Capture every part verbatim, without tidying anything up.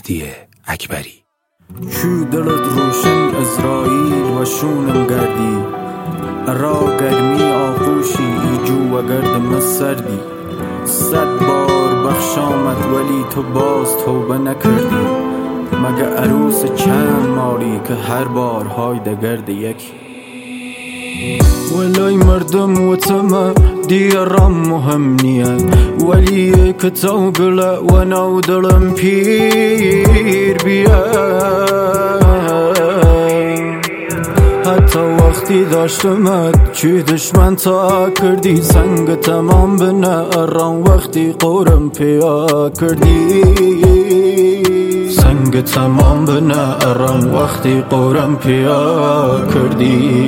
مهدی اکبری. چو دلت روشن ازرائیل و شونم گردی، را گرمی آغوشی ایجو و گردم سردی. صد بار بخشامت ولی تو باز توبه نکردی، مگه عروس چند ماری که هر بار های دگرد یکی. ولای مردم و تمه دیرم مهم نیه، ولی که تو گله و نو دلم پیر بیه. حتی وقتی داشتمت چی دشمن تا کردی، سنگ تمام بنه اران وقتی قورم پیا کردی. سنگ تمام بنه اران وقتی قورم پیا کردی.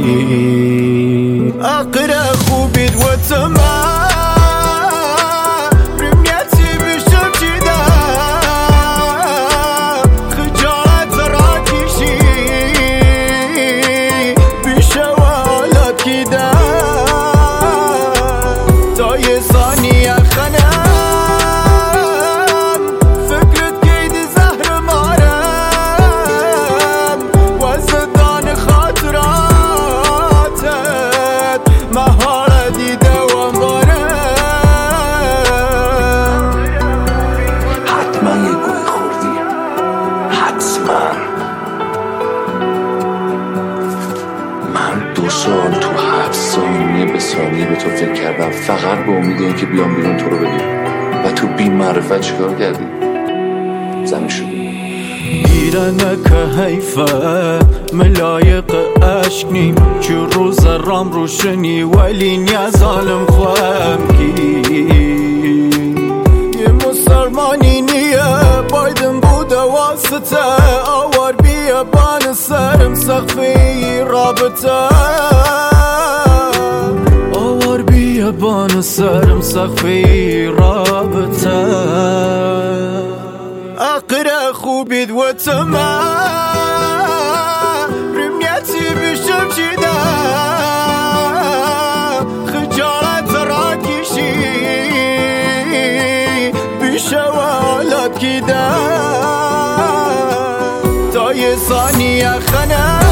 اقره خوبید و تمام دو سال تو هفت ثانیه به ثانیه به تو فکر کردم، فقط به امید این که بیام بیرون تو رو ببینم، و تو بی معرفت چیکار کردی؟ زمین شدی. ایرانه که حیفه ملایق عشق نیم، چو روز رام روشنی ولی نیا ظالم خواهم کی. یه مسلمانی نیه بایدن بوده واسطه، آوار بیا بان سرم سخفی رابطه. آوار بیا بان سرم سخفی رابطه. اقره خوبید و تمام رمنیتی بشم چیده، خجالت را کشی بیشه و حالت کیده. تا یه ثانیه خنه